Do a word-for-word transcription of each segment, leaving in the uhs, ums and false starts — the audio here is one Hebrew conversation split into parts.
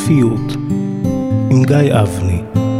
חליפיות עם גיא אבני.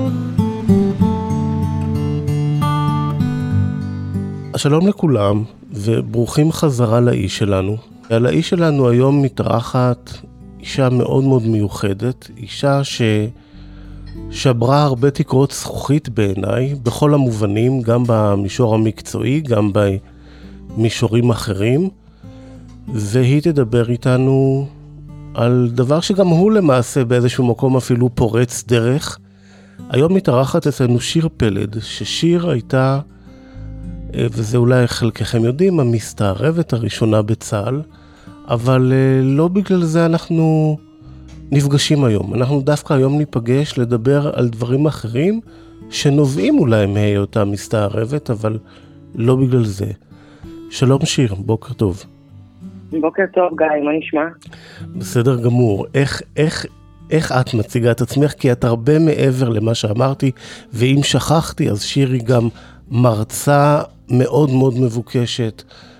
שלום לכולם וברוכים חזרה לאיש שלנו. על האיש שלנו היום מתארחת אישה מאוד מאוד מיוחדת, אישה ששברה הרבה תקרות זכוכית בעיניי, בכל המובנים, גם במישור המקצועי, גם במישורים אחרים, והיא תדבר איתנו על דבר שגם הוא למעשה באיזשהו מקום אפילו פורץ דרך. היום מתארחת אצלנו שיר פלד, ששיר הייתה, וזה אולי חלקכם יודעים, המסתערבת הראשונה בצה"ל, אבל לא בגלל זה אנחנו נפגשים היום. אנחנו דווקא היום ניפגש לדבר על דברים אחרים שנובעים אולי מהיותה מסתערבת, אבל לא בגלל זה. שלום שיר, בוקר טוב. בוקר טוב גיא, מה נשמע? בסדר גמור. איך, איך, איך את מציגה את עצמך? כי את הרבה מעבר למה שאמרתי, ואם שכחתי אז שיר היא גם מרצה מאוד מאוד מבוקשת,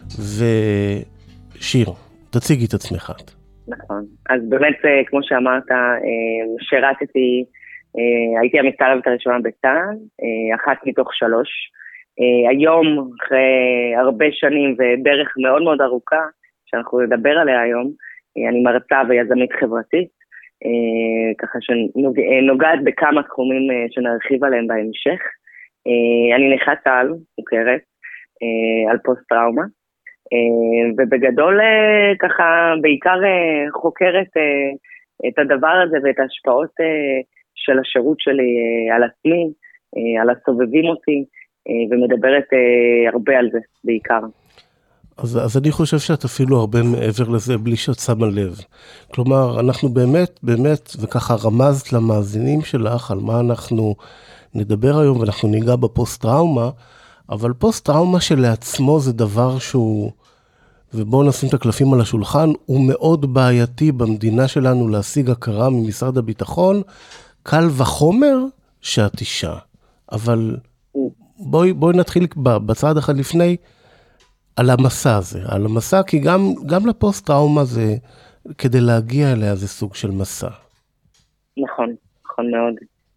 ושיר, תציגי את עצמך. נכון, אז באמת כמו שאמרת, שירתתי, הייתי המסתערבת הראשונה בצה"ל, אחת מתוך שלוש. היום, אחרי הרבה שנים ודרך מאוד מאוד ארוכה, שאנחנו נדבר עליה היום, אני מרצה ויזמית חברתית, ככה שנוגעת בכמה תחומים שנרחיב עליהם בהמשך. אני נכת צה"ל, מוכרת, על פוסט טראומה, ובגדול ככה בעיקר חוקרת את הדבר הזה ואת ההשפעות של השירות שלי על עצמי, על הסובבים אותי, ומדברת הרבה על זה בעיקר. אז, אז אני חושב שאת אפילו הרבה מעבר לזה בלי שאת שמה לב. כלומר, אנחנו באמת, באמת, וככה רמזת למאזינים שלך על מה אנחנו נדבר היום, ואנחנו ניגע בפוסט-טראומה, אבל פוסט-טראומה שלעצמו זה דבר שהוא, ובואו נשים את הקלפים על השולחן, הוא מאוד בעייתי במדינה שלנו להשיג הכרה ממשרד הביטחון, קל וחומר שאת אישה. אבל בואי, בואי נתחיל בצעד אחד לפני, על המסע הזה, על המסע, כי גם, גם לפוסט-טראומה זה, כדי להגיע אליה זה סוג של מסע. נכון, נכון מאוד.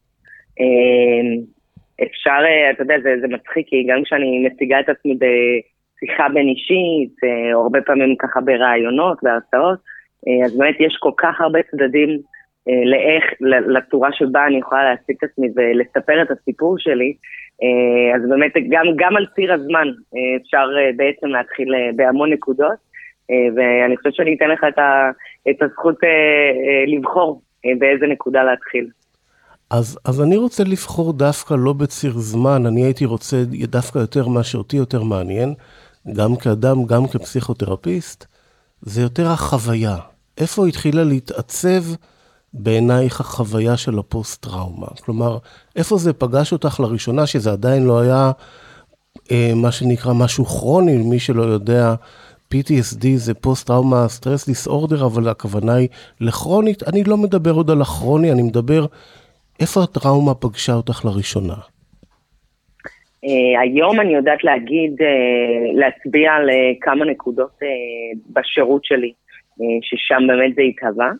אפשר, אתה יודע, זה, זה מצחיק, כי גם כשאני מציגה את עצמי בשיחה בין אישית, או הרבה פעמים ככה ברעיונות, בהרצאות, אז באמת יש כל כך הרבה צדדים לאיך, לצורה שבה אני יכולה להציג את עצמי ולספר את הסיפור שלי, אז באמת גם, גם על ציר הזמן אפשר בעצם להתחיל בהמון נקודות, ואני חושבת שאני אתן לך את, ה, את הזכות לבחור באיזה נקודה להתחיל. אז, אז אני רוצה לבחור דווקא לא בציר זמן, אני הייתי רוצה דווקא יותר מה שאותי יותר מעניין, גם כאדם, גם כפסיכותרפיסט, זה יותר החוויה. איפה התחילה להתעצב בעינייך החוויה של הפוסט-טראומה? כלומר, איפה זה פגש אותך לראשונה, שזה עדיין לא היה אה, מה שנקרא משהו כרוני, מי שלא יודע, פי טי אס די זה פוסט-טראומה סטרס דיסאורדר, אבל הכוונה היא לכרונית. אני לא מדבר עוד על הכרוני, אני מדבר איפה הטראומה פגשה אותך לראשונה? Uh, היום אני יודעת להגיד, uh, להצביע על uh, כמה נקודות uh, בשירות שלי, uh, ששם באמת זה התהווה.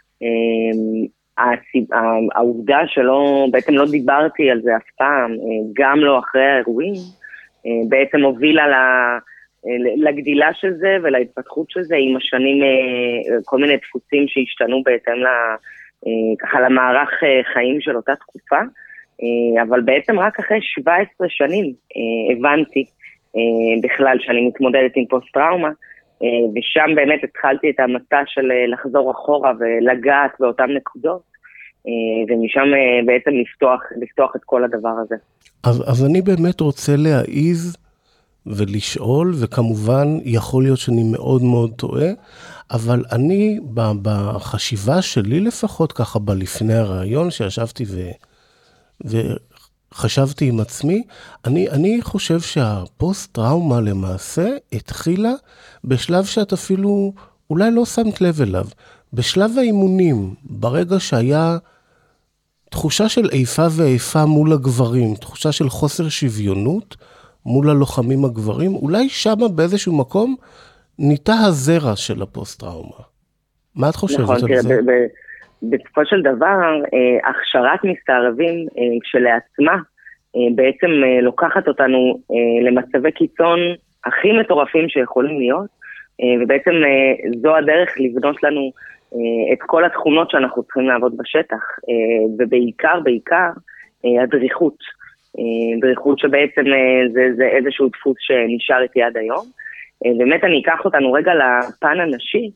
העובדה שלא, בעצם לא דיברתי על זה אף פעם, גם לא אחרי האירועים, בעצם הובילה לגדילה של זה ולהתפתחות של זה, עם השנים כל מיני דפוסים שהשתנו בהתאם ככה למערך חיים של אותה תקופה, אבל בעצם רק אחרי שבע עשרה שנים הבנתי בכלל שאני מתמודדת עם פוסט-טראומה, ושם באמת התחלתי את המסע של לחזור אחורה ולגעת באותן נקודות, ומשם בעצם לפתוח, לפתוח את כל הדבר הזה. אז, אז אני באמת רוצה להעיז ולשאול, וכמובן יכול להיות שאני מאוד מאוד טועה, אבל אני בחשיבה שלי לפחות ככה בלפני הרעיון שישבתי ו... ו... חשבתי עם עצמי, אני, אני חושב שהפוסט-טראומה למעשה התחילה בשלב שאת אפילו אולי לא שמת לב אליו. בשלב האימונים, ברגע שהיה תחושה של איפה ואיפה מול הגברים, תחושה של חוסר שוויונות מול הלוחמים הגברים, אולי שמה באיזשהו מקום ניתה הזרע של הפוסט-טראומה. מה את חושבת נכון, על תראה, זה? ב- ב- בסופו של דבר, הכשרת מסתערבים שלעצמה, בעצם לוקחת אותנו למצבי קיצון הכי מטורפים שיכולים להיות, ובעצם זו הדרך לבנות לנו את כל התכונות שאנחנו צריכים לעבוד בשטח, ובעיקר, בעיקר, הדריכות. דריכות שבעצם זה, זה איזשהו דפוס שנשאר איתי עד היום. באמת אני אקח אותנו רגע לפן הנשי.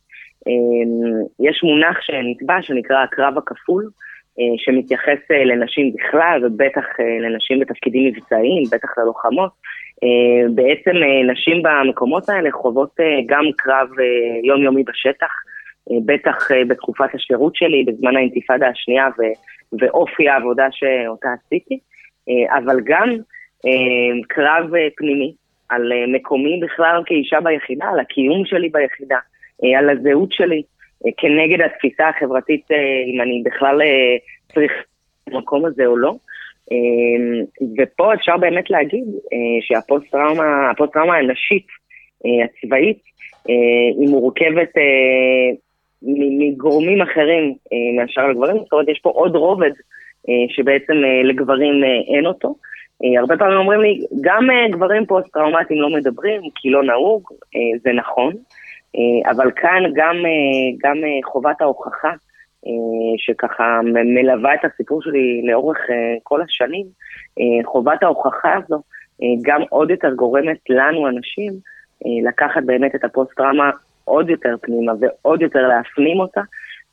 יש מונח שנטבע שנקרא הקרב הכפול, שמתייחס לנשים בכלל, ובטח לנשים בתפקידים מבצעיים, בטח ללוחמות. בעצם נשים במקומות האלה חוות גם קרב יומיומי בשטח, בטח בתקופת השירות שלי, בזמן האינתיפאדה השנייה, ואופי העבודה שאותה עשיתי, אבל גם קרב פנימי, על מקומי בכלל כאישה ביחידה, על הקיום שלי ביחידה, על הזהות שלי, כנגד התפיסה החברתית, אם אני בכלל צריך במקום הזה או לא. ופה אפשר באמת להגיד שהפוסט-טראומה, הפוסט-טראומה הנשית, הצבאית, היא מורכבת מגורמים אחרים מאשר לגברים, זאת אומרת, יש פה עוד רובד שבעצם לגברים אין אותו. הרבה פעמים אומרים לי, גם גברים פוסט-טראומטיים לא מדברים, כי לא נהוג, זה נכון, אבל כאן גם, גם חובת ההוכחה, שככה מלווה את הסיפור שלי לאורך כל השנים, חובת ההוכחה הזו, גם עוד יותר גורמת לנו אנשים, לקחת באמת את הפוסט-טראומה עוד יותר פנימה, ועוד יותר להפנים אותה,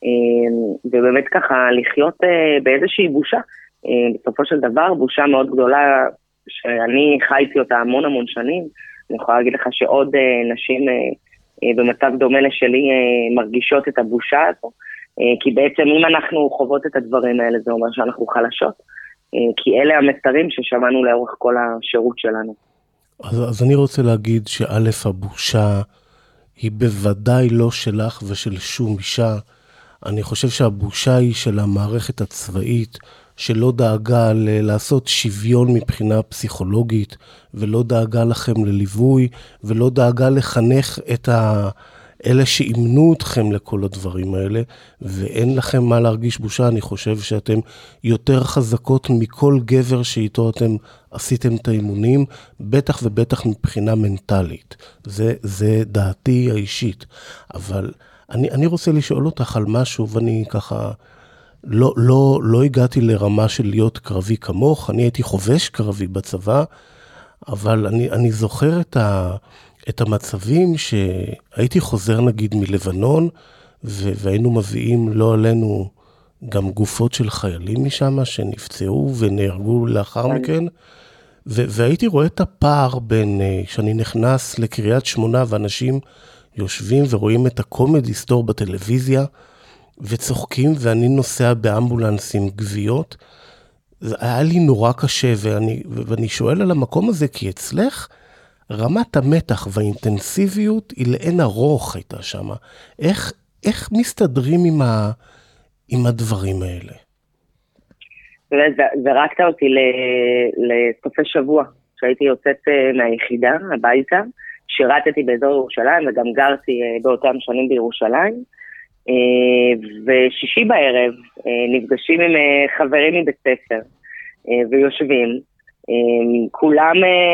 ובאמת ככה לחיות באיזושהי בושה, בסופו של דבר, בושה מאוד גדולה, שאני חייתי אותה המון המון שנים, אני יכולה להגיד לך שעוד נשים במצב דומה לשלי מרגישות את הבושה הזו, כי בעצם אם אנחנו חוות את הדברים האלה, זה אומר שאנחנו חלשות, כי אלה המסרים ששמענו לאורך כל השירות שלנו. אז, אז אני רוצה להגיד שא' הבושה היא בוודאי לא שלך ושל שום אישה, אני חושב שהבושה היא של המערכת הצבאית, שלא דאגה ל- לעשות שוויון מבחינה פסיכולוגית, ולא דאגה לכם לליווי, ולא דאגה לחנך את ה... אלה שאימנו אתכם לכל הדברים האלה, ואין לכם מה להרגיש בושה. אני חושב שאתם יותר חזקות מכל גבר שאיתו אתם עשיתם את האימונים, בטח ובטח מבחינה מנטלית. זה, זה דעתי האישית. אבל אני, אני רוצה לשאול אותך על משהו, ואני ככה... לא, לא, לא הגעתי לרמה של להיות קרבי כמוך, אני הייתי חובש קרבי בצבא, אבל אני, אני זוכר את, ה, את המצבים שהייתי חוזר נגיד מלבנון, ו, והיינו מביאים לא עלינו גם גופות של חיילים משם שנפצעו ונהרגו לאחר מכן, ו, והייתי רואה את הפער בין, שאני נכנס לקריית שמונה ואנשים יושבים ורואים את הקומדי סטור בטלוויזיה, וצוחקים, ואני נוסע באמבולנס עם גוויות. זה היה לי נורא קשה, ואני, ואני שואל על המקום הזה, כי אצלך רמת המתח והאינטנסיביות היא לאין ארוך הייתה שם. איך, איך מסתדרים עם, ה, עם הדברים האלה? זרקת אותי לסופי שבוע, שהייתי יוצאת מהיחידה, הביתה, שירתתי באזור ירושלים, וגם גרתי באותם שנים בירושלים, ושישי בערב נפגשים עם חברים מבית ספר ויושבים, כולם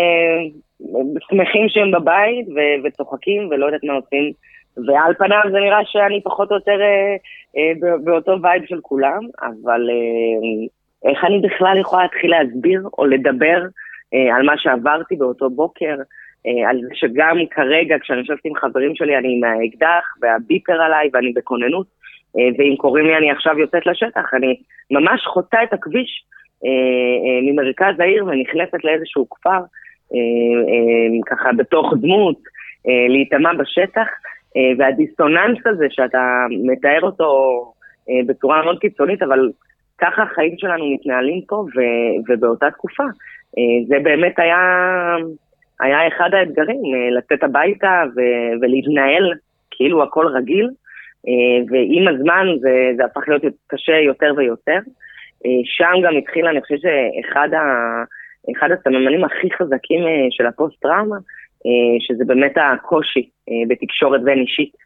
שמחים שהם בבית וצוחקים ולא יודעת מה עושים, ועל פניו זה נראה שאני פחות או יותר באותו וייב של כולם, אבל איך אני בכלל יכולה להתחיל להסביר או לדבר על מה שעברתי באותו בוקר, על זה שגם כרגע כשאני יושבת עם חברים שלי אני עם האקדח והביפר עליי ואני בכוננות, ואם קוראים לי אני עכשיו יוצאת לשטח, אני ממש חוצה את הכביש ממרכז העיר ונכנסת לאיזשהו כפר, ככה בתוך דמות, להתאמה בשטח, והדיסוננס הזה שאתה מתאר אותו בצורה מאוד קיצונית, אבל ככה החיים שלנו מתנהלים פה, ובאותה תקופה זה באמת היה... היה אחד האתגרים, לצאת הביתה ו- ולהתנהל כאילו הכל רגיל, ועם הזמן זה, זה הפך להיות קשה יותר ויותר. שם גם התחיל, אני חושב שאחד ה- אחד הסממנים הכי חזקים של הפוסט-טראומה, שזה באמת הקושי בתקשורת בין אישית.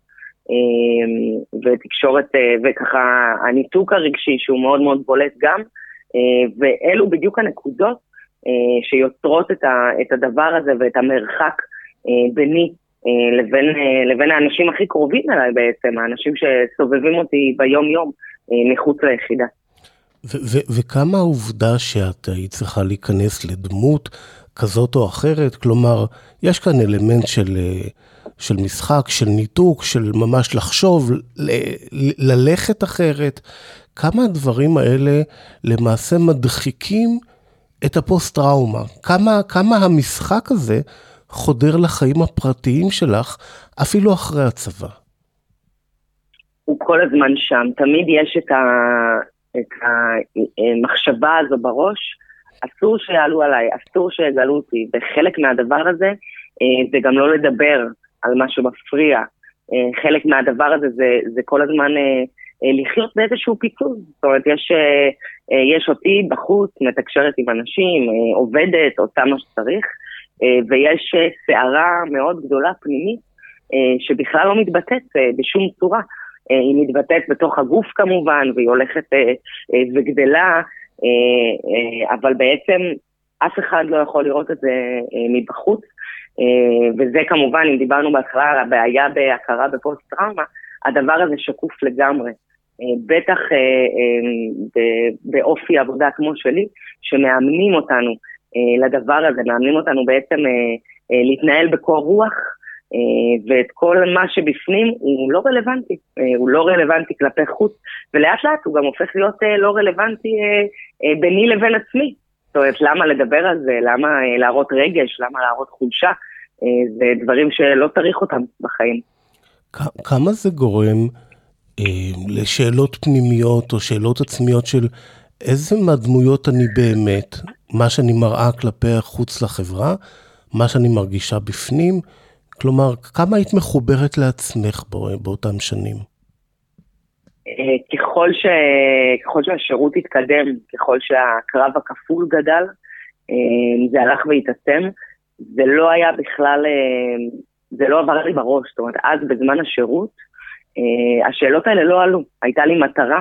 ותקשורת, וככה הניתוק הרגשי שהוא מאוד מאוד בולט גם, ואלו בדיוק הנקודות שיוצרות את הדבר הזה ואת המרחק ביני לבין, לבין האנשים הכי קרובים אליי בעצם, האנשים שסובבים אותי ביום יום מחוץ ליחידה. ו- ו- וכמה העובדה שאת היית צריכה להיכנס לדמות כזאת או אחרת, כלומר, יש כאן אלמנט של, של משחק, של ניתוק, של ממש לחשוב, ל- ללכת אחרת, כמה הדברים האלה למעשה מדחיקים את הפוסט-טראומה, כמה, כמה המשחק הזה חודר לחיים הפרטיים שלך, אפילו אחרי הצבא. הוא כל הזמן שם, תמיד יש את ה... את המחשבה הזו בראש, אסור שיעלו עליי, אסור שיגלו אותי, וחלק מהדבר הזה, זה גם לא לדבר על משהו מפריע, חלק מהדבר הזה זה, זה כל הזמן לחיות באיזשהו פיצול, זאת אומרת, יש, יש אותי בחוץ, מתקשרת עם אנשים, עובדת, עושה מה שצריך, ויש שערה מאוד גדולה פנימית, שבכלל לא מתבטאת בשום צורה, היא מתבטאת בתוך הגוף כמובן, והיא הולכת וגדלה, אבל בעצם אף אחד לא יכול לראות את זה מבחוץ, וזה כמובן, אם דיברנו בהתחלה, הבעיה בהכרה בפוסט-טראומה, הדבר הזה שקוף לגמרי, בטח באופי עבודה כמו שלי, שמאמנים אותנו לדבר הזה, מאמנים אותנו בעצם להתנהל בקור רוח, ואת כל מה שבפנים הוא לא רלוונטי, הוא לא רלוונטי כלפי חוץ, ולאט לאט הוא גם הופך להיות לא רלוונטי ביני לבין עצמי. זאת אומרת, למה לדבר על זה, למה להראות רגש, למה להראות חולשה, זה דברים שלא צריך אותם בחיים. כמה זה גורם לשאלות פנימיות או שאלות עצמיות של איזה מהדמויות אני באמת, מה שאני מראה כלפי החוץ לחברה, מה שאני מרגישה בפנים, כלומר, כמה היית מחוברת לעצמך באותם שנים? ככל, ש... ככל שהשירות התקדם, ככל שהקרב הכפול גדל, זה הלך והתעצם, זה לא היה בכלל, זה לא עבר לי בראש, זאת אומרת, אז בזמן השירות, השאלות האלה לא עלו, הייתה לי מטרה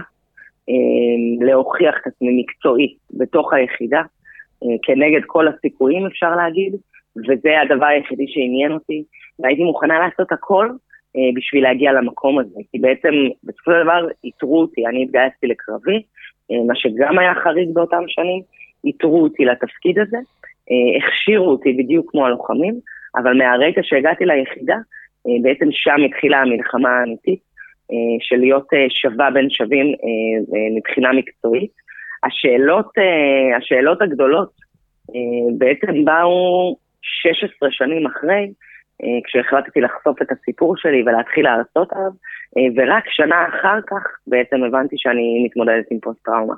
להוכיח את עצמי מקצועי בתוך היחידה, כנגד כל הסיכויים אפשר להגיד, וזה הדבר היחידי שעניין אותי, והייתי מוכנה לעשות הכל אה, בשביל להגיע למקום הזה, כי בעצם בסופו של דבר יתרו אותי, אני התגייסתי לקרבי, אה, מה שגם היה חריג באותם שנים, יתרו אותי לתפקיד הזה, אה, הכשירו אותי בדיוק כמו הלוחמים, אבל מהרגע שהגעתי ליחידה, אה, בעצם שם התחילה המלחמה האמיתית, אה, של להיות אה, שווה בין שווים אה, אה, מבחינה מקצועית. השאלות, אה, השאלות הגדולות אה, בעצם באו שש עשרה שנים אחרי, כשהחלטתי לחשוף את הסיפור שלי ולהתחיל להרצות עליו, ורק שנה אחר כך בעצם הבנתי שאני מתמודדת עם פוסט-טראומה.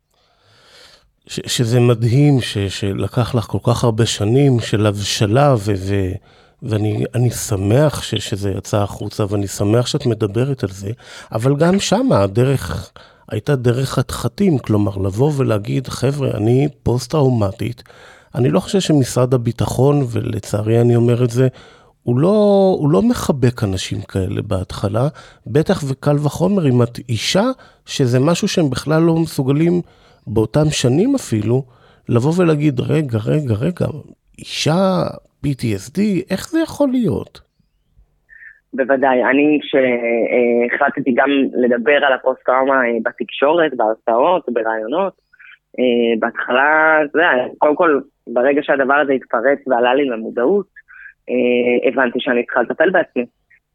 ש- שזה מדהים ש- שלקח לך כל כך הרבה שנים של הבשלה, ו- ו- ואני אני שמח ש- שזה יצא החוצה, ואני שמח שאת מדברת על זה, אבל גם שמה הדרך הייתה דרך חתחתים, כלומר לבוא ולהגיד, חבר'ה, אני פוסט-טראומטית, אני לא חושב שמשרד הביטחון, ולצערי אני אומר את זה, הוא לא, הוא לא מחבק אנשים כאלה בהתחלה, בטח וקל וחומר אם את אישה, שזה משהו שהם בכלל לא מסוגלים באותם שנים אפילו, לבוא ולהגיד, רגע, רגע, רגע, אישה, פי טי אס די, איך זה יכול להיות? בוודאי, אני שהחלטתי גם לדבר על הפוסט-טראומה בתקשורת, בהרצאות, ברעיונות, בהתחלה, זה, קודם כל, ברגע שהדבר הזה התפרץ ועלה לי למודעות, הבנתי שאני צריכה לטפל בעצמי.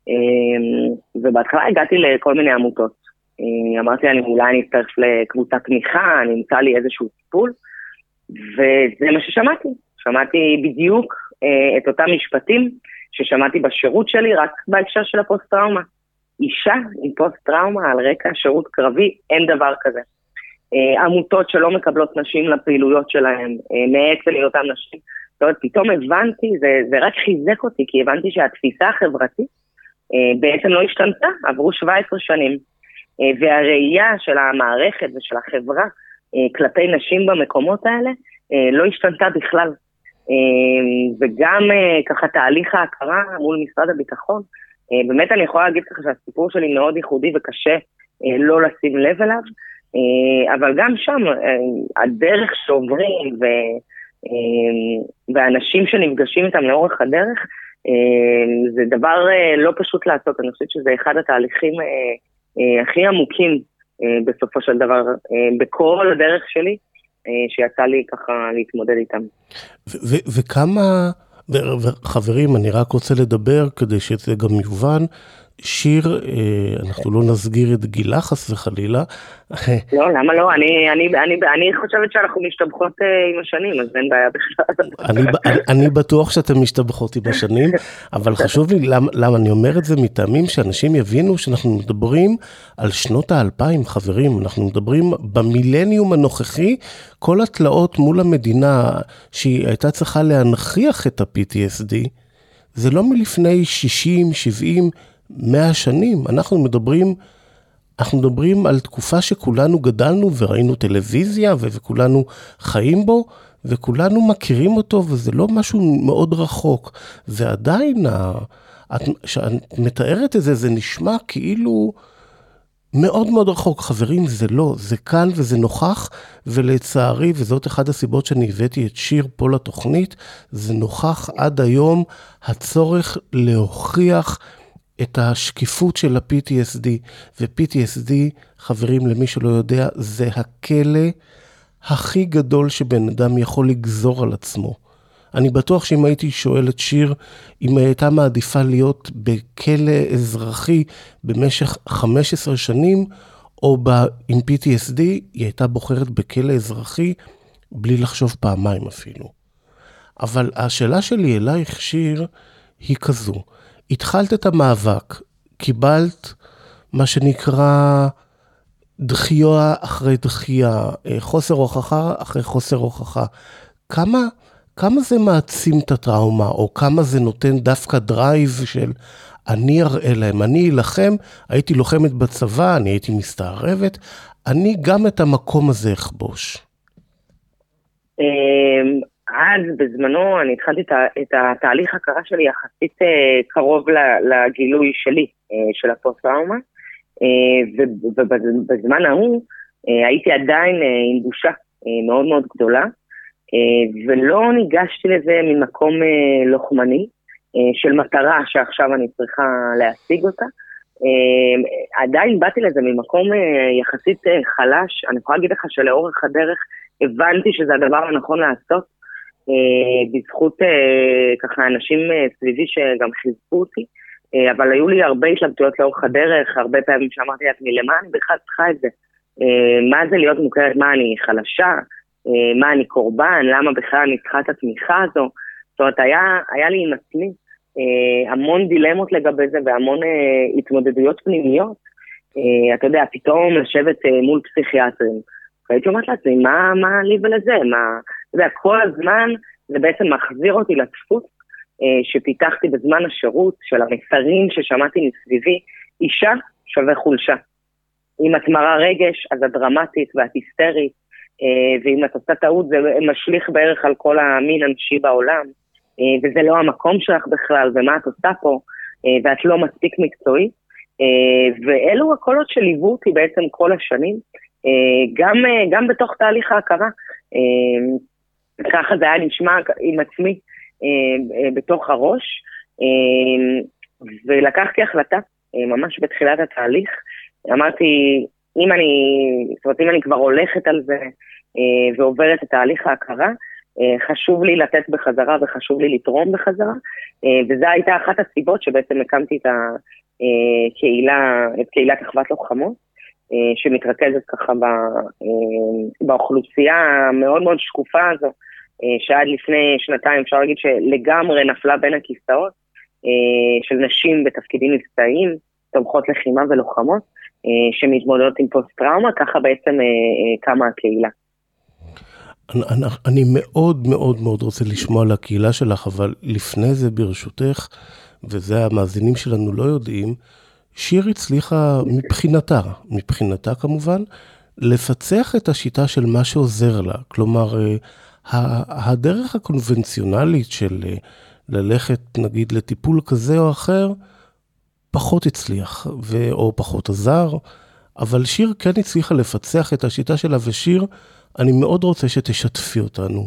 ובהתחלה הגעתי לכל מיני עמותות. אמרתי, אני אולי אני אצטרף לקבוצת תמיכה, אני אמצא לי איזשהו טיפול, וזה מה ששמעתי. שמעתי בדיוק את אותם משפטים ששמעתי בשירות שלי, רק בהקשר של הפוסט-טראומה. אישה עם פוסט-טראומה על רקע שירות קרבי, אין דבר כזה. עמותות שלא מקבלות נשים לפעילויות שלהן, מעצם היותן נשים. זאת אומרת, פתאום הבנתי, זה, זה רק חיזק אותי, כי הבנתי שהתפיסה החברתית בעצם לא השתנתה, עברו שבע עשרה שנים. והראייה של המערכת ושל החברה כלפי נשים במקומות האלה לא השתנתה בכלל. וגם ככה תהליך ההכרה מול משרד הביטחון, באמת אני יכולה להגיד לך שהסיפור שלי מאוד ייחודי וקשה לא לשים לב אליו, אבל גם שם הדרך שעוברים והאנשים שנפגשים איתם לאורך הדרך, זה דבר לא פשוט לעשות. אני חושבת שזה אחד התהליכים הכי עמוקים בסופו של דבר, בכל הדרך שלי, שיצא לי ככה להתמודד איתם. וכמה, וחברים, אני רק רוצה לדבר כדי שזה גם יובן, שיר, אנחנו לא נסגיר את גילה חס וחלילה. לא, למה לא? אני, אני, אני, אני חושבת שאנחנו משתבחות עם השנים, אז אין בעיה בכלל. אני, אני בטוח שאתם משתבחות עם השנים, אבל חשוב לי, למה, למה אני אומר את זה מטעמים שאנשים יבינו שאנחנו מדברים על שנות האלפיים, חברים, אנחנו מדברים במילניום הנוכחי, כל התלאות מול המדינה שהיא הייתה צריכה להנכיח את ה-פי טי אס די, זה לא מלפני שישים, שבעים, מאה שנים. אנחנו מדברים, אנחנו מדברים על תקופה שכולנו גדלנו וראינו טלוויזיה וכולנו חיים בו וכולנו מכירים אותו, וזה לא משהו מאוד רחוק. ועדיין, כשאת מתארת את זה, זה נשמע כאילו מאוד מאוד רחוק. חברים, זה לא, זה כאן וזה נוכח, ולצערי, וזאת אחד הסיבות שאני הבאתי את שיר פה לתוכנית, זה נוכח עד היום הצורך להוכיח את השקיפות של ה-פי טי אס די, ו-פי טי אס די, חברים, למי שלא יודע, זה הכלא הכי גדול שבן אדם יכול לגזור על עצמו. אני בטוח שאם הייתי שואל את שיר, אם הייתה מעדיפה להיות בכלא אזרחי במשך חמש עשרה שנים, או עם פי טי אס די, היא הייתה בוחרת בכלא אזרחי, בלי לחשוב פעמיים אפילו. אבל השאלה שלי אלייך, שיר, היא כזו. התחלת את המאבק, קיבלת מה שנקרא דחייה אחרי דחייה, חוסר הוכחה אחרי חוסר הוכחה. כמה, כמה זה מעצים את הטראומה, או כמה זה נותן דווקא דרייב של אני אראה להם, אני אלחם, הייתי לוחמת בצבא, אני הייתי מסתערבת, אני גם את המקום הזה אכבוש. אז בזמנו אני התחלתי את התהליך הכרה שלי יחסית קרוב לגילוי שלי של הפוסט-טראומה, ובזמן ההוא הייתי עדיין עם בושה מאוד מאוד גדולה, ולא ניגשתי לזה ממקום לוחמני, של מטרה שעכשיו אני צריכה להשיג אותה. עדיין באתי לזה ממקום יחסית חלש. אני יכולה להגיד לך שלאורך הדרך הבנתי שזה הדבר הנכון לעשות, בזכות ככה אנשים סביבי שגם חיזקו אותי, אבל היו לי הרבה התלבטויות לאורך הדרך, הרבה פעמים שאמרתי לעצמי, למה אני בכלל צריכה את זה? מה זה להיות מוכרת? מה, אני חלשה? מה, אני קורבן? למה בכלל אני צריכה את התמיכה הזו? זאת אומרת, היה, היה לי עם עצמי המון דילמות לגבי זה, והמון התמודדויות פנימיות. אתה יודע, פתאום לשבת מול פסיכיאטרים. הייתי אומרת לעצמי, מה, מה לי ולזה? מה, אתה יודע, כל הזמן זה בעצם מחזיר אותי לדפוס שפיתחתי בזמן השירות, של המסרים ששמעתי מסביבי, אישה שווה חולשה. אם את מראה רגש, אז את דרמטית ואת היסטרית, ואם את עושה טעות, זה משליך בערך על כל המין אנשי בעולם, וזה לא המקום שלך בכלל, ומה את עושה פה, ואת לא מספיק מקצועית, ואלו הקולות שליוו אותי בעצם כל השנים, גם, גם בתוך תהליך ההכרה, ככה זה היה נשמע עם עצמי, בתוך הראש, ולקחתי החלטה, ממש בתחילת התהליך, אמרתי, אם אני, זאת אומרת, אם אני כבר הולכת על זה, ועוברת את תהליך ההכרה, חשוב לי לתת בחזרה, וחשוב לי לתרום בחזרה, וזו הייתה אחת הסיבות שבעצם הקמתי את הקהילה, את קהילת אחוות לוחמות, שמתרכזת ככה באוכלוסייה המאוד מאוד שקופה הזו, שעד לפני שנתיים אפשר להגיד שלגמרי נפלה בין הכיסאות, של נשים בתפקידים מבצעיים, תומכות לחימה ולוחמות, שמתמודדות עם פוסט-טראומה, ככה בעצם קמה הקהילה. אני, אני מאוד מאוד מאוד רוצה לשמוע על הקהילה שלך, אבל לפני זה ברשותך, וזה המאזינים שלנו לא יודעים, שיר הצליחה מבחינתה, מבחינתה כמובן, לפצח את השיטה של מה שעוזר לה. כלומר, הדרך הקונבנציונלית של ללכת נגיד לטיפול כזה או אחר, פחות הצליח, ו... או פחות עזר, אבל שיר כן הצליחה לפצח את השיטה שלה, ושיר, אני מאוד רוצה שתשתפי אותנו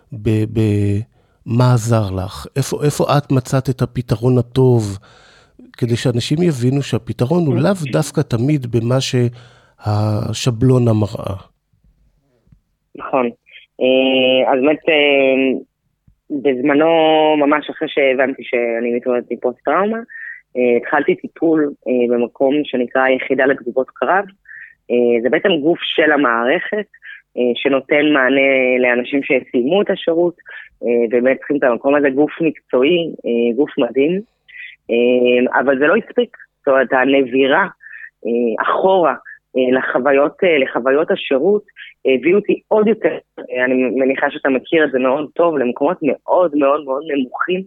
במה עזר לך, איפה, איפה את מצאת את הפתרון הטוב, כדי שאנשים יבינו שהפתרון הוא לאו דווקא תמיד במה שהשבלון המראה. נכון. אז באמת, בזמנו, ממש אחרי שהבנתי שאני מתמודדת עם פוסט-טראומה, התחלתי טיפול במקום שנקרא יחידה לתגובות קרב. זה בעצם גוף של המערכת, שנותן מענה לאנשים שסיימו את השירות, ובאמת צריכים את המקום הזה, גוף מקצועי, גוף מדהים, אבל זה לא הספיק. זאת אומרת, הנבירה אחורה לחוויות, לחוויות השירות, הביאו אותי עוד יותר, אני מניחה שאתה מכיר את זה מאוד טוב, למקומות מאוד מאוד מאוד נמוכים,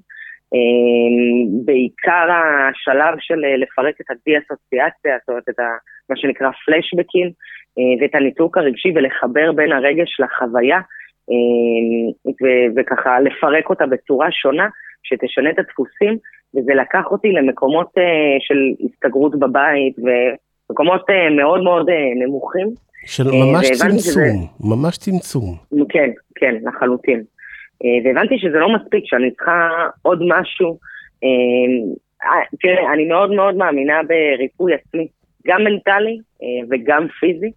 בעיקר השלב של לפרק את הדי-אסוציאציה, זאת אומרת, את מה שנקרא פלשבקים, ואת הניתוק הרגשי, ולחבר בין הרגש לחוויה, וככה לפרק אותה בצורה שונה, שתשנה את הדפוסים, וזה לקח אותי למקומות של הסתגרות בבית, ומקומות מאוד מאוד נמוכים. של ממש צמצום, שזה... ממש צמצום. כן, כן, לחלוטין. והבנתי שזה לא מספיק, שאני צריכה עוד משהו. תראה, אני מאוד מאוד מאמינה בריפוי עצמי, גם מנטלי וגם פיזי.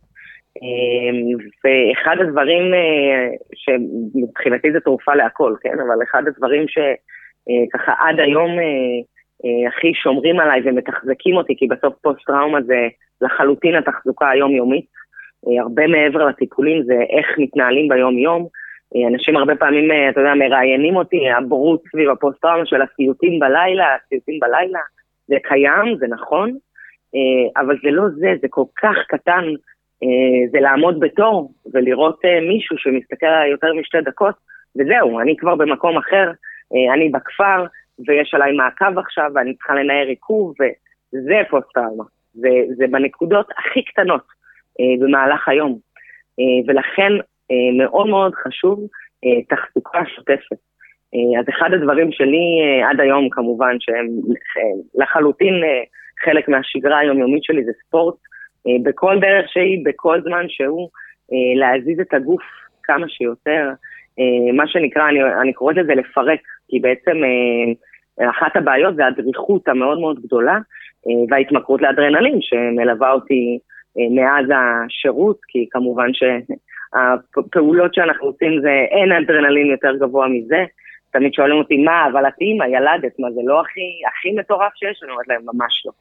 ואחד הדברים שמבחינתי זה תרופה להכל, כן? אבל אחד הדברים שככה עד היום הכי שומרים עליי ומתחזקים אותי, כי בסוף פוסט-טראומה זה לחלוטין התחזוקה היומיומית, הרבה מעבר לטיפולים זה איך מתנהלים ביום-יום. אנשים הרבה פעמים, אתה יודע, מראיינים אותי, הבורות סביב הפוסט-טראומה של הסיוטים בלילה, הסיוטים בלילה, זה קיים, זה נכון, אבל זה לא זה, זה כל כך קטן, זה לעמוד בתור ולראות מישהו שמסתכל יותר משתי דקות, וזהו, אני כבר במקום אחר, אני בכפר, ויש עליי מעקב עכשיו, ואני צריכה לנהל עיכוב, וזה פוסט-טראומה, זה, זה בנקודות הכי קטנות במהלך היום, ולכן מאוד מאוד חשוב תחזוקה שוטפת. אז אחד הדברים שלי עד היום כמובן, שהם לחלוטין חלק מהשגרה היומיומית שלי, זה ספורט, בכל דרך שהיא, בכל זמן שהוא, להזיז את הגוף כמה שיותר, מה שנקרא, אני, אני קוראת לזה לפרק, כי בעצם אחת הבעיות זה הדריכות המאוד מאוד גדולה, וההתמכרות לאדרנלין שמלווה אותי מאז השירות, כי כמובן שהפעולות שאנחנו עושים זה, אין אדרנלין יותר גבוה מזה, תמיד שואלים אותי מה, אבל את אימא, ילדת, מה זה לא הכי, הכי מטורף שיש לנו, את להם ממש לא.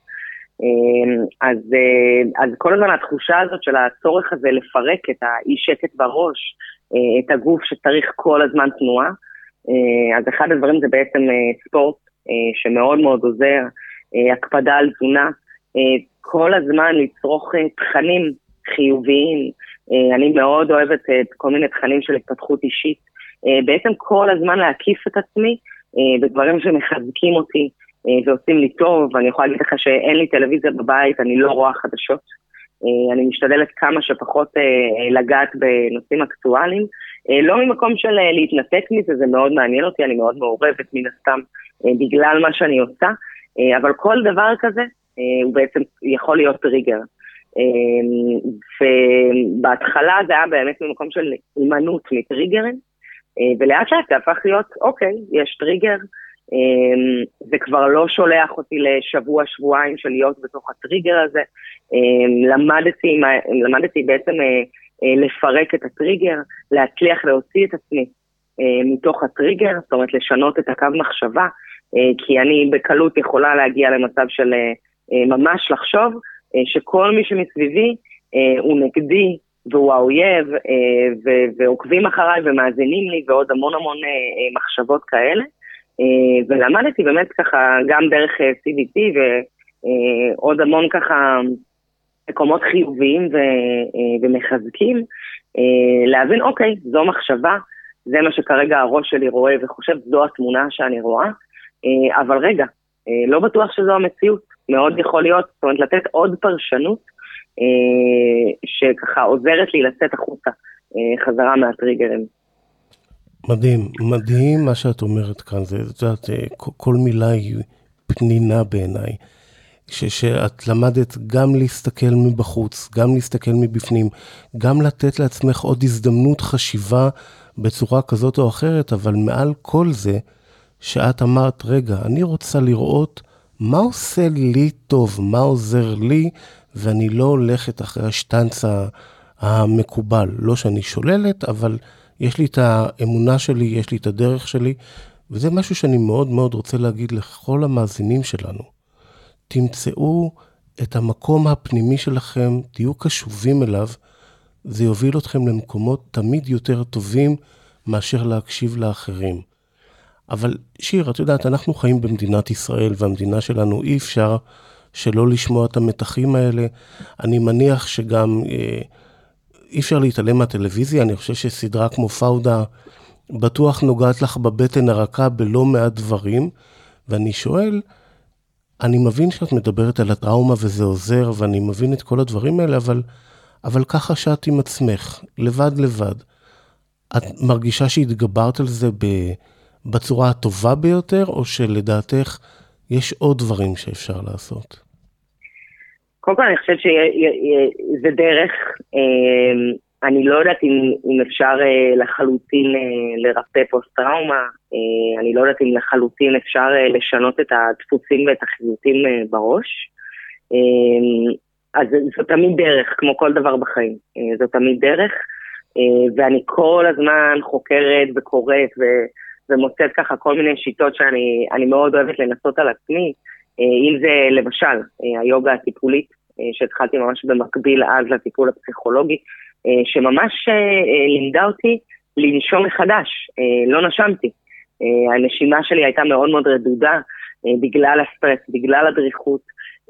אז, אז כל הזמן התחושה הזאת של הצורך הזה לפרק את האי שקט בראש, את הגוף שצריך כל הזמן תנועה, אז אחד הדברים זה בעצם ספורט שמאוד מאוד עוזר, הקפדה על תזונה, כל הזמן לצרוך תכנים חיוביים, אני מאוד אוהבת את כל מיני תכנים של התפתחות אישית, בעצם כל הזמן להקיף את עצמי בדברים שמחזקים אותי ועושים לי טוב, ואני יכולה להגיד לך שאין לי טלוויזיה בבית, אני לא רואה חדשות, אני משתדלת כמה שפחות לגעת בנושאים אקטואליים, לא ממקום של להתנתק מזה, זה מאוד מעניין אותי, אני מאוד מעורבת מן הסתם בגלל מה שאני עושה, אבל כל דבר כזה הוא בעצם יכול להיות טריגר. ובהתחלה זה היה באמת ממקום של אימנות מטריגרים, ולאט לאט זה הפך להיות, אוקיי, יש טריגר, זה כבר לא שולח אותי לשבוע, שבועיים של להיות בתוך הטריגר הזה, למדתי, למדתי בעצם לפרק את הטריגר, להצליח להוציא את עצמי מתוך הטריגר, זאת אומרת לשנות את הקו מחשבה, כי אני בקלות יכולה להגיע למצב של ממש לחשוב, שכל מי שמסביבי הוא נגדי, והוא האויב, ועוקבים אחריי ומאזינים לי, ועוד המון המון מחשבות כאלה, ולמדתי באמת ככה, גם דרך סי בי טי, ועוד המון ככה מקומות חיוביים ומחזקים, להבין, אוקיי, זו מחשבה, זה מה שכרגע הראש שלי רואה וחושב, זו התמונה שאני רואה, אבל רגע, לא בטוח שזו המציאות, מאוד יכול להיות, זאת אומרת, לתת עוד פרשנות, שככה עוזרת לי לצאת החוצה, חזרה מהטריגרים. מדהים, מדהים מה שאת אומרת כאן, זה, זאת, כל מילה היא פנינה בעיניי. ש, שאת למדת גם להסתכל מבחוץ, גם להסתכל מבפנים, גם לתת לעצמך עוד הזדמנות חשיבה בצורה כזאת או אחרת, אבל מעל כל זה, שאת אמרת, רגע, אני רוצה לראות מה עושה לי טוב, מה עוזר לי, ואני לא הולכת אחרי השטנץ המקובל. לא שאני שוללת, אבל יש לי את האמונה שלי, יש לי את הדרך שלי, וזה משהו שאני מאוד מאוד רוצה להגיד לכל המאזינים שלנו. תמצאו את המקום הפנימי שלכם, תהיו קשובים אליו, זה יוביל אתכם למקומות תמיד יותר טובים מאשר להקשיב לאחרים. אבל שיר, את יודעת, אנחנו חיים במדינת ישראל, והמדינה שלנו אי אפשר שלא לשמוע את המתחים האלה. אני מניח שגם אה, אי אפשר להתעלם מהטלוויזיה, אני חושב שסדרה כמו פאודה בטוח נוגעת לך בבטן הרכה בלא מעט דברים, ואני שואל, אני מבין שאת מדברת על הטראומה וזה עוזר, ואני מבין את כל הדברים האלה, אבל, אבל ככה שאת עם עצמך, לבד לבד. את מרגישה שהתגברת על זה בצורה הטובה ביותר, או שלדעתך יש עוד דברים שאפשר לעשות? קודם כל אני חושבת שזה דרך, אני לא יודעת אם, אם אפשר לחלוטין לרפא פוסט-טראומה, אני לא יודעת אם לחלוטין אפשר לשנות את הדפוסים ואת החיוטים בראש, אז זו תמיד דרך, כמו כל דבר בחיים, זו תמיד דרך, ואני כל הזמן חוקרת וקוראת ו- ומוצאת ככה כל מיני שיטות שאני אני מאוד אוהבת לנסות על עצמי, אם זה למשל היוגה הטיפולית, שהתחלתי ממש במקביל אז לטיפול הפסיכולוגי, שממש לימדה אותי לנשום מחדש, לא נשמתי. הנשימה שלי הייתה מאוד מאוד רדודה, בגלל הסטרס, בגלל הדריכות,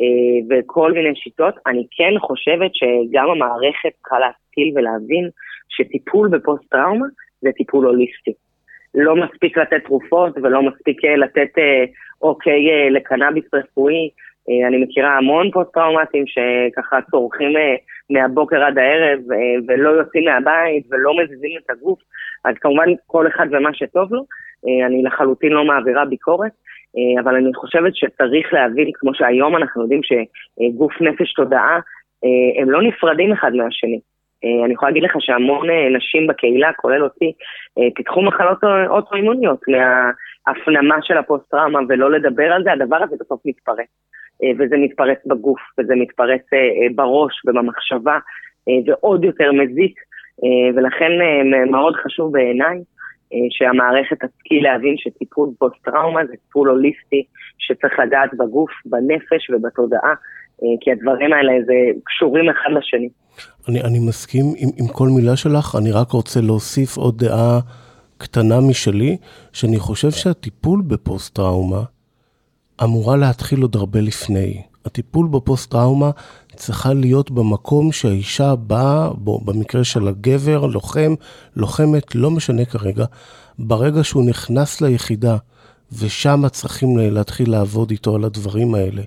וכל מיני שיטות. אני כן חושבת שגם המערכת צריכה להשכיל ולהבין שטיפול בפוסט-טראומה זה טיפול הוליסטי. לא מספיק לתת תרופות ולא מספיק לתת אוקיי לקנאביס רפואי. אני מכירה המון פוסט-טראומטיים שככה צורכים מהבוקר עד הערב ולא יוצאים מהבית ולא מזיזים את הגוף. אז כמובן כל אחד ומה שטוב לו. אני לחלוטין לא מעבירה ביקורת, אבל אני חושבת שצריך להבין, כמו שהיום אנחנו יודעים שגוף נפש תודעה, הם לא נפרדים אחד מהשני. אני יכולה להגיד לך שהמון נשים בקהילה, כולל אותי, פיתחו מחלות אוטואימוניות מההפנמה של הפוסט-טראומה, ולא לדבר על זה, הדבר הזה בסוף מתפרץ. וזה מתפרץ בגוף, וזה מתפרץ בראש ובמחשבה, ועוד יותר מזיק, ולכן מאוד חשוב בעיניי, שהמערכת תשכיל להבין שטיפול פוסט-טראומה זה טיפול הוליסטי, שצריך לגעת בגוף, בנפש ובתודעה, כי הדברים האלה זה קשורים אחד לשני. אני, אני מסכים עם, עם כל מילה שלך, אני רק רוצה להוסיף עוד דעה קטנה משלי, שאני חושב שהטיפול בפוסט-טראומה אמורה להתחיל עוד הרבה לפני. הטיפול בפוסט-טראומה צריכה להיות במקום שהאישה באה, בו, במקרה של הגבר, לוחם, לוחמת, לא משנה כרגע, ברגע שהוא נכנס ליחידה, ושם צריכים להתחיל לעבוד איתו על הדברים האלה.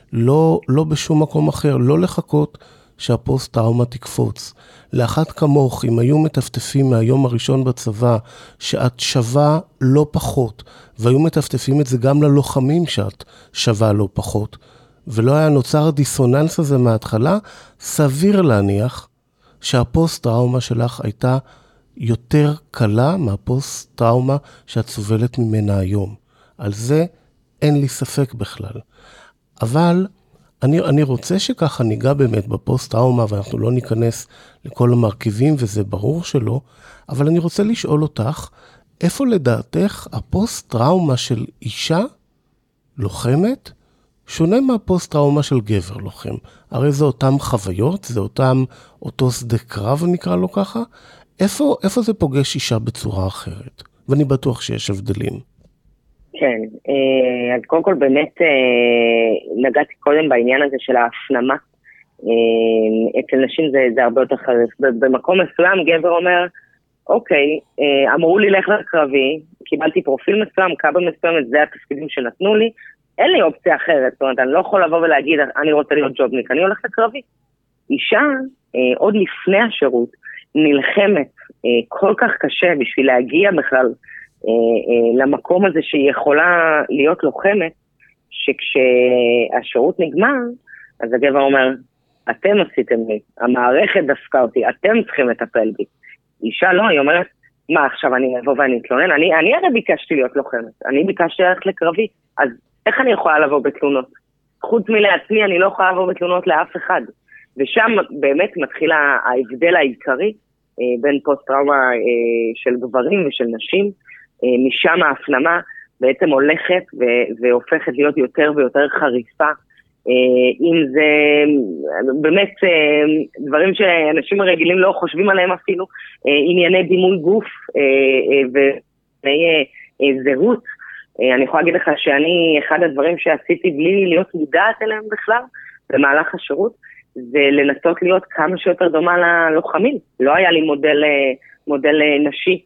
לא, לא בשום מקום אחר, לא לחכות שהפוסט-טראומה תקפוץ. לאחת כמוך, אם היו מטפטפים מהיום הראשון בצבא, שאת שווה לא פחות, והיו מטפטפים את זה גם ללוחמים שאת שווה לא פחות, ולא היה נוצר הדיסוננס הזה מההתחלה, סביר להניח שהפוסט-טראומה שלך הייתה יותר קלה מהפוסט-טראומה שאת סובלת ממנה היום. על זה אין לי ספק בכלל. אבל אני, אני רוצה שככה ניגע באמת בפוסט-טראומה, ואנחנו לא ניכנס לכל המרכיבים, וזה ברור שלא, אבל אני רוצה לשאול אותך, איפה לדעתך הפוסט-טראומה של אישה לוחמת, שונה מהפוסט-טראומה של גבר לוחם? הרי זה אותם חוויות, זה אותם, אותו שדה קרב נקרא לו ככה, איפה, איפה זה פוגש אישה בצורה אחרת? ואני בטוח שיש הבדלים. כן, אז קודם כל באמת נגעתי קודם בעניין הזה של ההפנמה. אצל נשים זה, זה הרבה יותר חריף. במקום מסוים גבר אומר, אוקיי, אמרו לי לך לקרבי, קיבלתי פרופיל מסוים, קאבה מסוים, זה התפקידים שנתנו לי, אין לי אופציה אחרת, זאת אומרת, אני לא יכול לבוא ולהגיד, אני רוצה להיות ג'ובניק, אני הולך לקרבי. אישה, עוד לפני השירות, נלחמת כל כך קשה בשביל להגיע בכלל, למקום הזה שהיא יכולה להיות לוחמת, שכשהשירות נגמר, אז הגבר אומר, אתם עשיתם לי, המערכת דפקה אותי, אתם צריכים לטפל בי. אישה לא, היא אומרת, מה עכשיו אני אבוא ואני אתלונן? אני, אני הרי ביקשתי להיות לוחמת, אני ביקשתי ללכת לקרבי, אז איך אני יכולה לבוא בתלונות? חוץ מלעצמי אני לא יכולה לבוא בתלונות לאף אחד. ושם באמת מתחיל ההבדל העיקרי בין פוסט-טראומה של גברים ושל נשים, משם ההפנמה בעצם הולכת והופכת להיות יותר ויותר חריפה, אם זה באמת דברים שאנשים הרגילים לא חושבים עליהם אפילו, ענייני דימוי גוף וזהות. אני יכולה להגיד לך שאני, אחד הדברים שעשיתי בלי להיות מודעת אליהם בכלל, במהלך השירות, זה לנסות להיות כמה שיותר דומה ללוחמים. לא היה לי מודל, מודל נשי,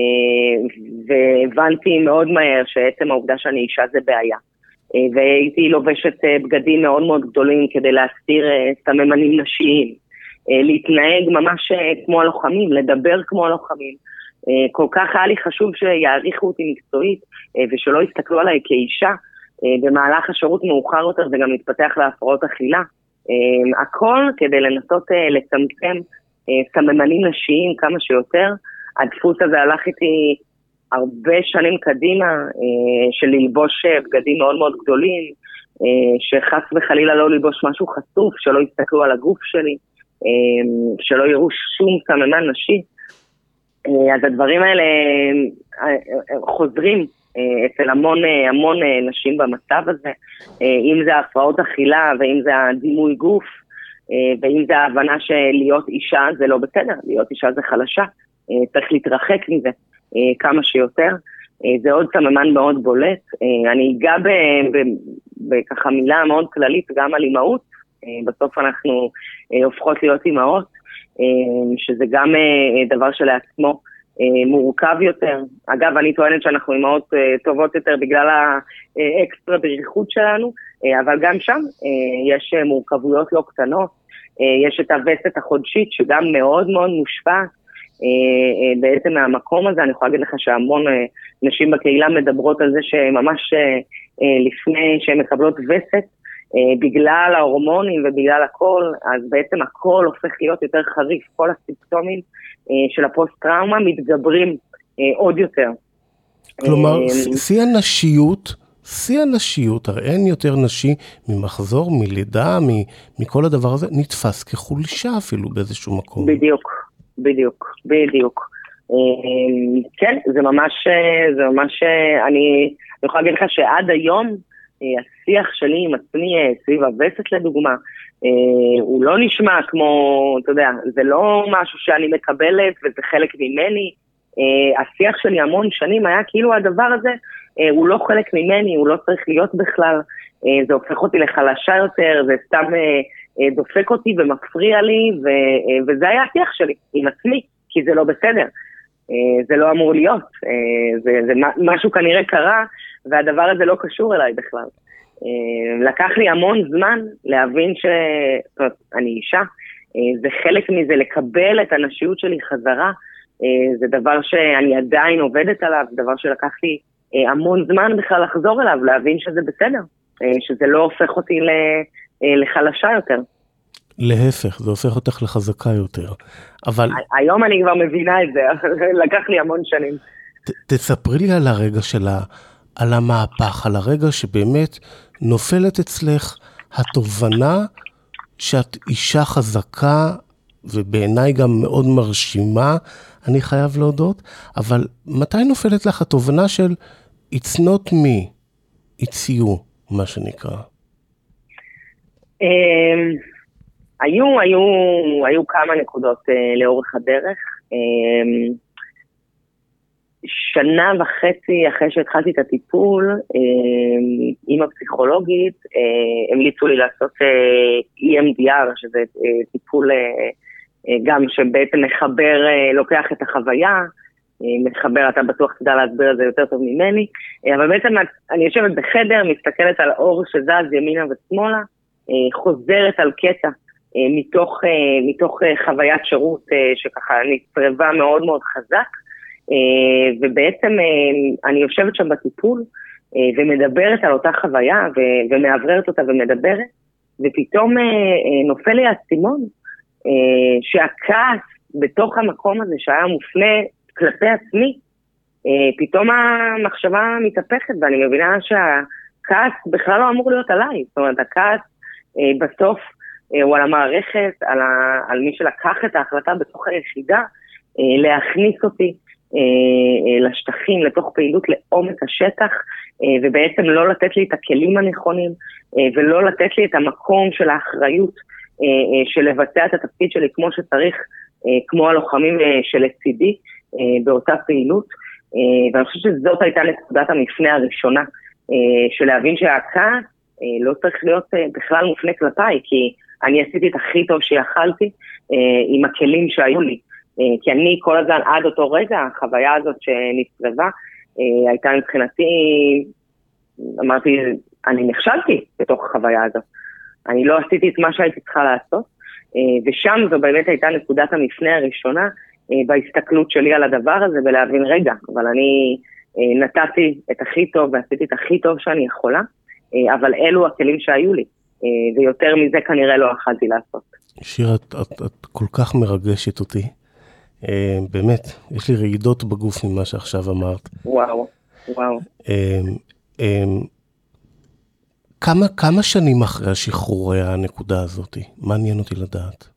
והבנתי מאוד מהר שעצם העובדה שאני אישה זה בעיה. והייתי לובשת בגדים מאוד מאוד גדולים כדי להסתיר סממנים נשיים, להתנהג ממש כמו הלוחמים, לדבר כמו הלוחמים. כל כך היה לי חשוב שיעריכו אותי מקצועית, ושלא יסתכלו עליי כאישה. במהלך השירות מאוחר יותר זה גם מתפתח להפרעות אכילה. הכל כדי לנסות לצמצם סממנים נשיים כמה שיותר. הדפוס הזה הלך איתי הרבה שנים קדימה, של ללבוש בגדים מאוד מאוד גדולים, שחס וחלילה לא ללבוש משהו חשוף, שלא יסתכלו על הגוף שלי, שלא יראו שום סממן נשי. אז הדברים האלה חוזרים אצל המון, המון נשים במצב הזה, אם זה הפרעות אכילה, ואם זה הדימוי גוף, ואם זה ההבנה שלהיות אישה זה לא בסדר, להיות אישה זה חלשה, צריך להתרחק מזה כמה שיותר. זה עוד סממן מאוד בולט. אני אגע בככה מילה מאוד כללית גם על אימהות, בסוף אנחנו הופכות להיות אימהות, שזה גם דבר שלעצמו מורכב יותר. אגב, אני טוענת שאנחנו אימהות טובות יותר בגלל האקסטרה בריחות שלנו, אבל גם שם יש מורכבויות לא קטנות. יש את הווסת החודשית שגם מאוד מאוד מושפעת בעצם מהמקום הזה. אני יכולה להגיד לך שהמון נשים בקהילה מדברות על זה שממש לפני שהן מקבלות וסת, בגלל ההורמונים ובגלל הכל, אז בעצם הכל הופך להיות יותר חריף. כל הסימפטומים של הפוסט-טראומה מתגברים עוד יותר. כלומר, שיא הנשיות, שיא הנשיות, הרי אין יותר נשי ממחזור, מלידה, מכל הדבר הזה, נתפס כחולשה אפילו באיזשהו מקום. בדיוק, בדיוק, בדיוק. כן, זה ממש, זה ממש, אני יכולה להגיד לך שעד היום, השיח שלי עם עצמי סביב הווסת לדוגמה, הוא לא נשמע כמו, אתה יודע, זה לא משהו שאני מקבלת וזה חלק ממני. השיח שלי המון שנים היה כאילו הדבר הזה, הוא לא חלק ממני, הוא לא צריך להיות בכלל, זה הופך אותי לחלשה יותר, זה סתם דופק אותי ומפריע לי, וזה היה השיח שלי עם עצמי, כי זה לא בסדר, זה לא אמור להיות, זה, זה משהו כנראה קרה, והדבר הזה לא קשור אליי בכלל. לקח לי המון זמן להבין שאני אישה, זה חלק מזה לקבל את הנשיות שלי חזרה, זה דבר שאני עדיין עובדת עליו, זה דבר שלקח לי המון זמן בכלל לחזור אליו, להבין שזה בסדר, שזה לא הופך אותי לחלשה יותר. להפך, זה הופך אותך לחזקה יותר. אבל... היום אני כבר מבינה את זה, לקח לי המון שנים. ת, תספרי לי על הרגע שלה, על המהפך, על הרגע שבאמת נופלת אצלך התובנה שאת אישה חזקה, ובעיניי גם מאוד מרשימה, אני חייב להודות, אבל מתי נופלת לך התובנה של it's not me, it's you, מה שנקרא? היו, היו, היו כמה נקודות לאורך הדרך. שנה וחצי אחרי שהתחלתי את הטיפול עם הפסיכולוגית, המליצו לי לעשות אי אם די אר, שזה טיפול גם שבעצם מחבר, לוקח את החוויה, מחבר, אתה בטוח תדע להסביר את זה יותר טוב ממני, אבל בעצם אני יושבת בחדר, מסתכלת על אור שזז ימינה ושמאלה, חוזרת על קטע מתוך, מתוך חוויית שירות שככה נצרבה מאוד מאוד חזק, ובעצם אני יושבת שם בטיפול, ומדברת על אותה חוויה, ומעבררת אותה ומדברת, ופתאום נופל לי האסימון, שהכעס בתוך המקום הזה שהיה מופנה כלפי עצמי, פתאום המחשבה מתהפכת, ואני מבינה שהכעס בכלל לא אמור להיות עליי, זאת אומרת, הכעס בסוף הוא על המערכת, על, ה, על מי שלקח את ההחלטה בתוך היחידה, להכניס אותי לשטחים, לתוך פעילות לעומק השטח, ובעצם לא לתת לי את הכלים הנכונים, ולא לתת לי את המקום של האחריות, של לבצע את התפקיד שלי כמו שצריך, כמו הלוחמים שלצידי, באותה פעילות, ואני חושבת שזאת הייתה נקודת המפנה הראשונה, של להבין שהכעס לא צריך להיות בכלל מופנה כלפיי, כי אני עשיתי את הכי טוב שיכלתי, עם הכלים שהיו לי, כי אני כל הזמן עד אותו רגע, החוויה הזאת שנצרבה, הייתה מבחינתי, אמרתי, אני נכשלתי בתוך החוויה הזאת. אני לא עשיתי את מה שהייתי צריכה לעשות, ושם זו באמת הייתה נקודת המפנה הראשונה, בהסתכלות שלי על הדבר הזה, ולהבין רגע, אבל אני נתתי את הכי טוב, ועשיתי את הכי טוב שאני יכולה, אבל אלו הכלים שהיו לי, ויותר מזה כנראה לא יכלתי לעשות. שיר, את, את, את כל כך מרגשת אותי. באמת, יש לי רעידות בגוף ממה שעכשיו אמרת. וואו, וואו. כמה, כמה שנים אחרי השחרור היה הנקודה הזאת? מעניין אותי לדעת.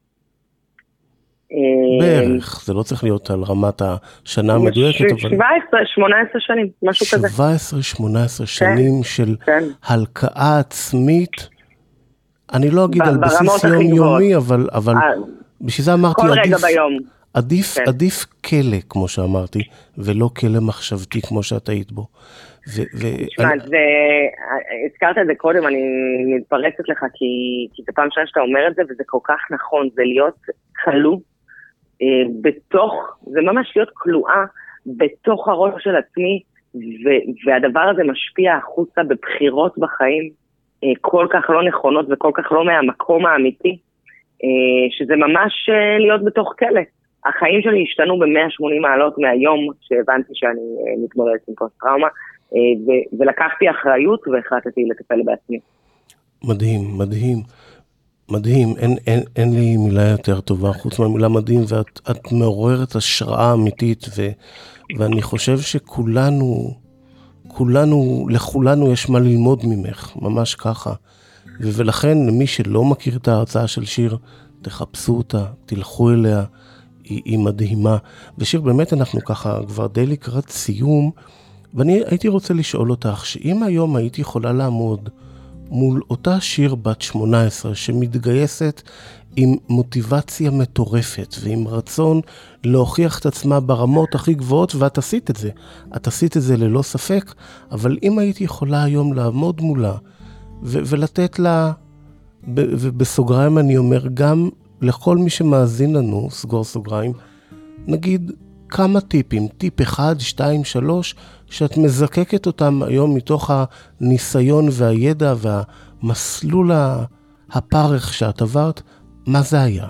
בערך, זה לא צריך להיות על רמת השנה המדויקת, אבל... שבע עשרה שמונה עשרה שנים, משהו כזה. שבע עשרה שמונה עשרה שנים של הלקאה עצמית, אני לא אגיד על בסיס יומיומי, אבל בשביל זה אמרתי, עדיף, עדיף כלא, כמו שאמרתי, ולא כלא מחשבתי, כמו שאת היית בו. תשמע, הזכרת את זה קודם, אני מתפרצת לך, כי זה פעם שעה שאתה אומר את זה, וזה כל כך נכון, זה להיות כלוא, בתוך, זה ממש להיות כלואה, בתוך הראש של עצמי, והדבר הזה משפיע החוצה בבחירות בחיים, כל כך לא נכונות, וכל כך לא מהמקום האמיתי, שזה ממש להיות בתוך כלא. החיים שלי השתנו ב-מאה ושמונים מעלות מהיום שהבנתי שאני מתמודדת עם פוסט-טראומה, ו- ולקחתי אחריות והחלטתי לטפל בעצמי. מדהים, מדהים, מדהים. אין, אין, אין לי מילה יותר טובה חוץ מהמילה מדהים, ואת את מעוררת השראה אמיתית, ו, ואני חושב שכולנו, כולנו, לכולנו יש מה ללמוד ממך, ממש ככה. ו- ולכן למי שלא מכיר את ההרצאה של שיר, תחפשו אותה, תלכו אליה, היא, היא מדהימה. ושיר, באמת אנחנו ככה כבר די לקראת סיום, ואני הייתי רוצה לשאול אותך, שאם היום הייתי יכולה לעמוד מול אותה שיר בת שמונה עשרה, שמתגייסת עם מוטיבציה מטורפת, ועם רצון להוכיח את עצמה ברמות הכי גבוהות, ואת עשית את זה. את עשית את זה ללא ספק, אבל אם הייתי יכולה היום לעמוד מולה, ו- ולתת לה, ב- ובסוגריים אני אומר, גם לכל מי שמאזין לנו, סגור סוגריים, נגיד כמה טיפים, טיפ אחד, שתיים, שלוש, שאת מזקקת אותם היום מתוך הניסיון והידע והמסלול הפרך שאת עברת, מה זה היה?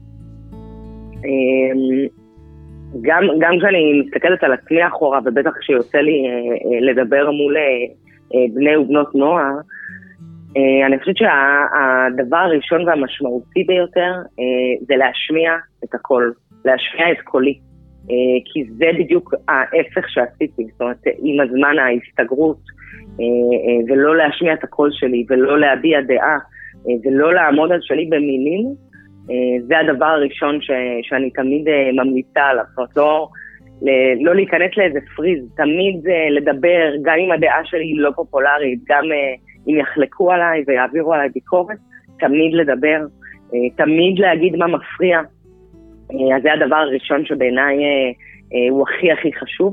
גם, גם כשאני מסתכלת על עצמי אחורה, ובטח כשיוצא לי לדבר מול בני ובנות נוער, אני חושבת שהדבר הראשון והמשמעותי ביותר זה להשמיע את הכל, להשמיע את קולי. כי זה בדיוק ההפך שעשיתי, זאת אומרת, עם הזמן ההסתגרות, ולא להשמיע את הקול שלי, ולא להביע דעה, ולא לעמוד על שלי במילים, זה הדבר הראשון ש, שאני תמיד ממליצה עליו, זאת אומרת, לא, לא להיכנס לאיזה פריז, תמיד לדבר, גם אם הדעה שלי לא פופולרית, גם אם יחלקו עליי ויעבירו עליי ביקורת, תמיד לדבר, תמיד להגיד מה מפריע, אז זה הדבר הראשון שבעיניי הוא הכי הכי חשוב.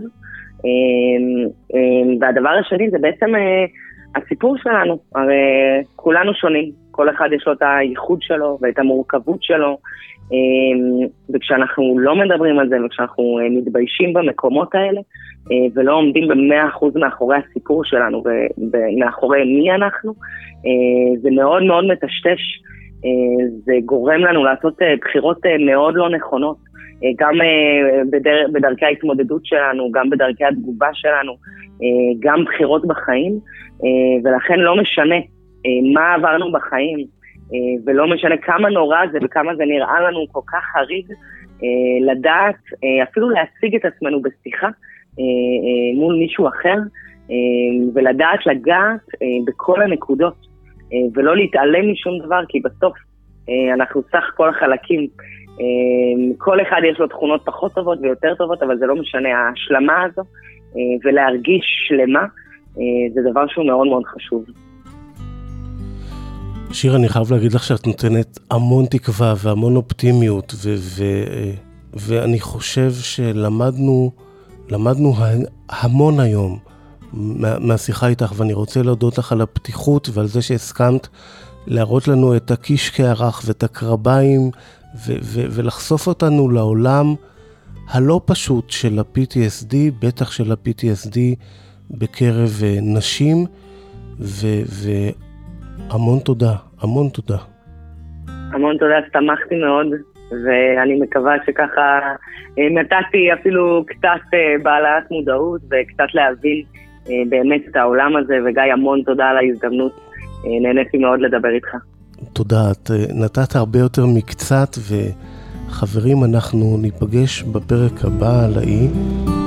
והדבר השני זה בעצם הסיפור שלנו. הרי כולנו שונים, כל אחד יש לו את הייחוד שלו ואת המורכבות שלו, וכשאנחנו לא מדברים על זה וכשאנחנו מתביישים במקומות האלה, ולא עומדים במאה אחוז מאחורי הסיפור שלנו ומאחורי מי אנחנו, זה מאוד מאוד מטשטש, זה גורם לנו לעשות בחירות מאוד לא נכונות, גם בדר, בדרכי ההתמודדות שלנו, גם בדרכי התגובה שלנו, גם בחירות בחיים, ולכן לא משנה מה עברנו בחיים, ולא משנה כמה נורא זה וכמה זה נראה לנו כל כך חריג, לדעת, אפילו להציג את עצמנו בשיחה מול מישהו אחר, ולדעת לגעת בכל הנקודות, ולא להתעלם משום דבר, כי בסוף אנחנו סך כל החלקים, כל אחד יש לו תכונות פחות טובות ויותר טובות, אבל זה לא משנה, ההשלמה הזו, ולהרגיש שלמה, זה דבר שהוא מאוד מאוד חשוב. שיר, אני חייב להגיד לך שאת נותנת המון תקווה והמון אופטימיות, ו- ו- ואני חושב שלמדנו למדנו המון היום מה- מהשיחה איתך, ואני רוצה להודות לך על הפתיחות ועל זה שהסכמת להראות לנו את הקיש כערך ואת הקרביים, ו- ו- ולחשוף אותנו לעולם הלא פשוט של ה-פי טי אס די, בטח של ה-פי טי אס די בקרב נשים, ו- והמון תודה, המון תודה. המון תודה, שמחתי מאוד, ואני מקווה שככה נתתי אפילו קצת בעלת מודעות, וקצת להבין באמת את העולם הזה, וגיא, המון תודה על ההזדמנות, נהניתי מאוד לדבר איתך. תודה, את נתת הרבה יותר מקצת, וחברים, אנחנו ניפגש בפרק הבא על האי.